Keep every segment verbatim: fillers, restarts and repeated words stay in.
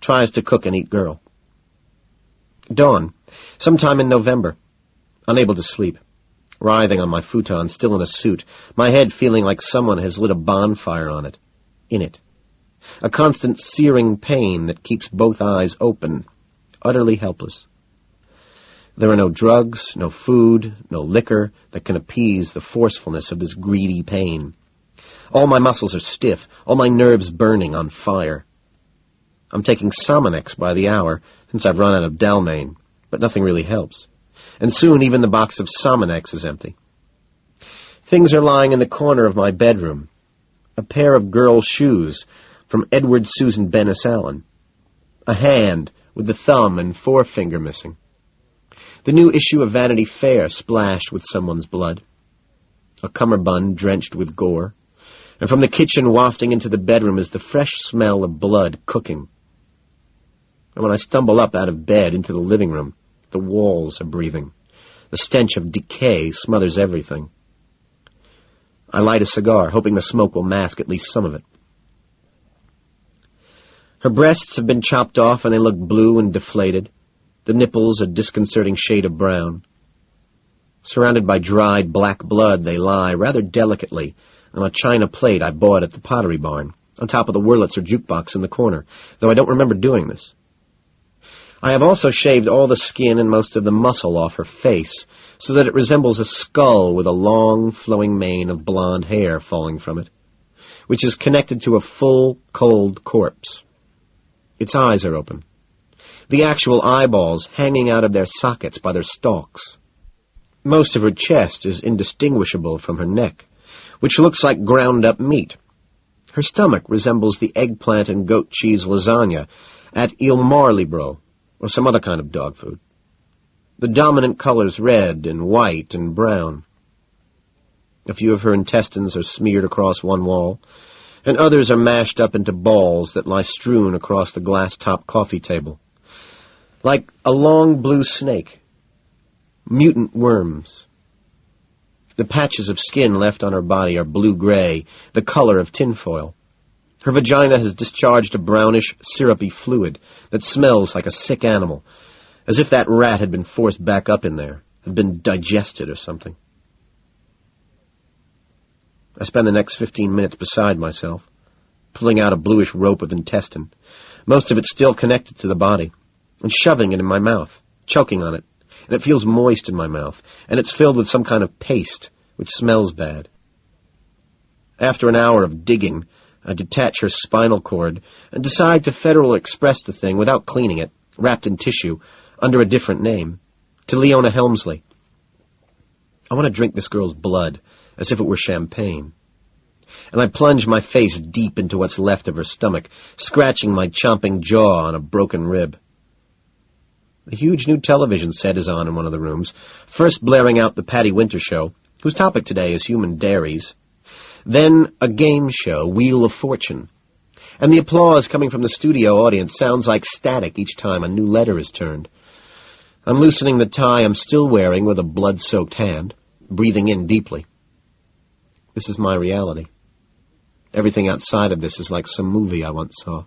Tries to cook and eat girl. Dawn. Sometime in November. Unable to sleep. Writhing on my futon, still in a suit, my head feeling like someone has lit a bonfire on it. In it. A constant searing pain that keeps both eyes open. Utterly helpless. There are no drugs, no food, no liquor that can appease the forcefulness of this greedy pain. All my muscles are stiff, all my nerves burning on fire. I'm taking Sominex by the hour, since I've run out of Dalmane, but nothing really helps. And soon even the box of Sominex is empty. Things are lying in the corner of my bedroom. A pair of girl shoes from Edward Susan Bennis Allen. A hand with the thumb and forefinger missing. The new issue of Vanity Fair splashed with someone's blood. A cummerbund drenched with gore. And from the kitchen wafting into the bedroom is the fresh smell of blood cooking. And when I stumble up out of bed into the living room, the walls are breathing. The stench of decay smothers everything. I light a cigar, hoping the smoke will mask at least some of it. Her breasts have been chopped off and they look blue and deflated. The nipples a disconcerting shade of brown. Surrounded by dried black blood, they lie rather delicately on a china plate I bought at the Pottery Barn, on top of the Wurlitzer jukebox in the corner, though I don't remember doing this. I have also shaved all the skin and most of the muscle off her face, so that it resembles a skull with a long, flowing mane of blonde hair falling from it, which is connected to a full, cold corpse. Its eyes are open. The actual eyeballs hanging out of their sockets by their stalks. Most of her chest is indistinguishable from her neck, which looks like ground-up meat. Her stomach resembles the eggplant and goat cheese lasagna at Il Marlibro, or some other kind of dog food. The dominant colors red and white and brown. A few of her intestines are smeared across one wall, and others are mashed up into balls that lie strewn across the glass-top coffee table. Like a long blue snake. Mutant worms. The patches of skin left on her body are blue-gray, the color of tinfoil. Her vagina has discharged a brownish, syrupy fluid that smells like a sick animal, as if that rat had been forced back up in there, had been digested or something. I spend the next fifteen minutes beside myself, pulling out a bluish rope of intestine, most of it still connected to the body, and shoving it in my mouth, choking on it, and it feels moist in my mouth, and it's filled with some kind of paste, which smells bad. After an hour of digging, I detach her spinal cord and decide to Federal Express the thing without cleaning it, wrapped in tissue, under a different name, to Leona Helmsley. I want to drink this girl's blood, as if it were champagne. And I plunge my face deep into what's left of her stomach, scratching my chomping jaw on a broken rib. The huge new television set is on in one of the rooms, first blaring out the Patty Winter Show, whose topic today is human dairies, then a game show, Wheel of Fortune, and the applause coming from the studio audience sounds like static each time a new letter is turned. I'm loosening the tie I'm still wearing with a blood-soaked hand, breathing in deeply. This is my reality. Everything outside of this is like some movie I once saw.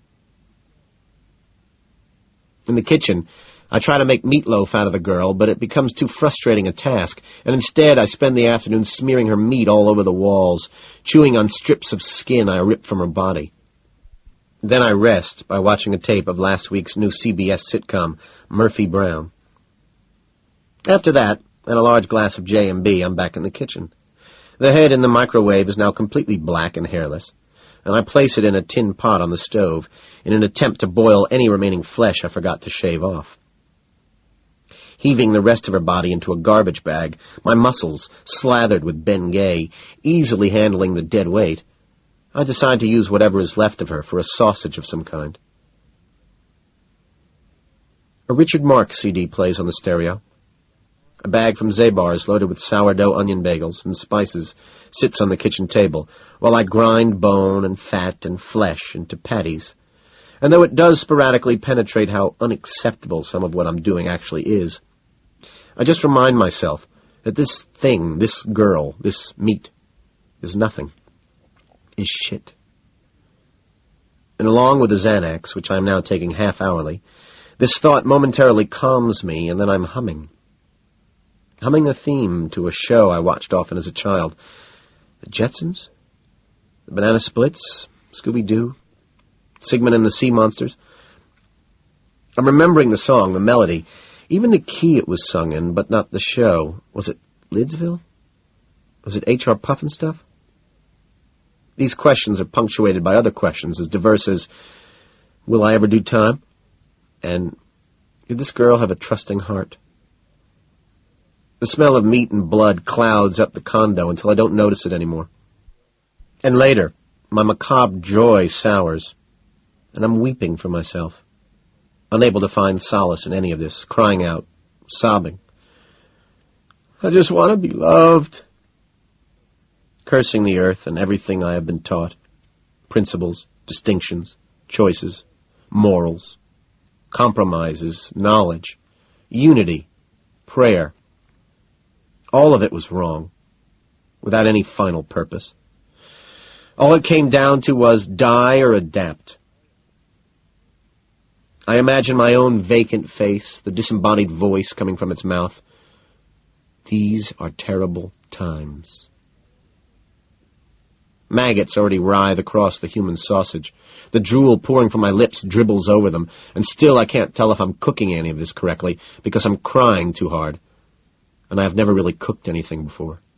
In the kitchen, I try to make meatloaf out of the girl, but it becomes too frustrating a task, and instead I spend the afternoon smearing her meat all over the walls, chewing on strips of skin I rip from her body. Then I rest by watching a tape of last week's new C B S sitcom, Murphy Brown. After that, and a large glass of J and B, I'm back in the kitchen. The head in the microwave is now completely black and hairless, and I place it in a tin pot on the stove in an attempt to boil any remaining flesh I forgot to shave off. Heaving the rest of her body into a garbage bag, my muscles slathered with Bengay, easily handling the dead weight, I decide to use whatever is left of her for a sausage of some kind. A Richard Marx C D plays on the stereo. A bag from Zabar's loaded with sourdough onion bagels and spices sits on the kitchen table, while I grind bone and fat and flesh into patties. And though it does sporadically penetrate how unacceptable some of what I'm doing actually is, I just remind myself that this thing, this girl, this meat, is nothing, is shit. and along with the Xanax, which I am now taking half-hourly, this thought momentarily calms me, and then I'm humming. Humming a theme to a show I watched often as a child. The Jetsons? The Banana Splits? Scooby-Doo? Sigmund and the Sea Monsters? I'm remembering the song, the melody, even the key it was sung in, but not the show. Was it Lidsville? Was it H R Pufnstuf? These questions are punctuated by other questions as diverse as, will I ever do time? And, did this girl have a trusting heart? The smell of meat and blood clouds up the condo until I don't notice it anymore. And later, my macabre joy sours, and I'm weeping for myself, unable to find solace in any of this, crying out, sobbing. I just want to be loved. Cursing the earth and everything I have been taught. Principles, distinctions, choices, morals, compromises, knowledge, unity, prayer. All of it was wrong, without any final purpose. All it came down to was die or adapt. I imagine my own vacant face, the disembodied voice coming from its mouth. These are terrible times. Maggots already writhe across the human sausage. The drool pouring from my lips dribbles over them, and still I can't tell if I'm cooking any of this correctly, because I'm crying too hard, and I have never really cooked anything before.